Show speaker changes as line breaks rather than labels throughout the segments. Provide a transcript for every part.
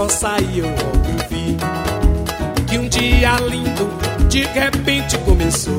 só saí, eu logo vi que um dia lindo de repente começou.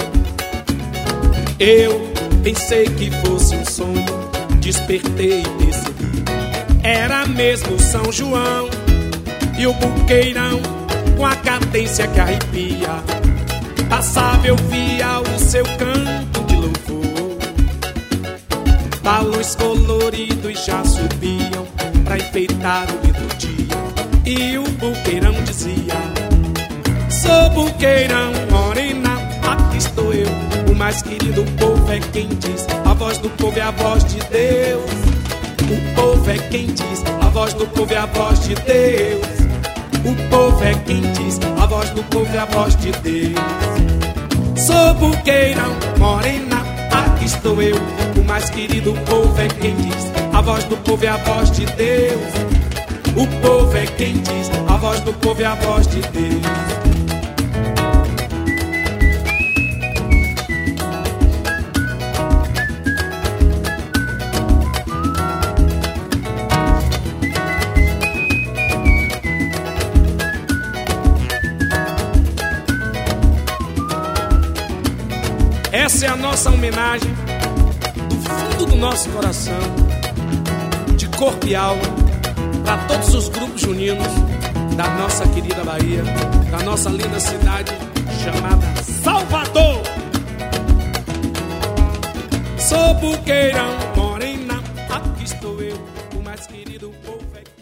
Eu pensei que fosse um sonho, despertei e percebi, era mesmo São João. E o buqueirão, com a cadência que arrepia, passava, eu via o seu canto de louvor. Balões coloridos já subiam pra enfeitar o lindo dia, e o buqueirão dizia: sou buqueirão, morena, aqui estou eu. O mais querido, o povo é quem diz, a voz do povo é a voz de Deus. O povo é quem diz, a voz do povo é a voz de Deus. O povo é quem diz, a voz do povo é a voz de Deus. Sou buqueirão, morena, aqui estou eu. O mais querido, o povo é quem diz, a voz do povo é a voz de Deus. O povo é quem diz, a voz do povo é a voz de Deus. Essa é a nossa homenagem do fundo do nosso coração, de corpo e alma, para todos os grupos juninos da nossa querida Bahia, da nossa linda cidade chamada Salvador. Sou buqueirão, morena, aqui estou eu, o mais querido povo é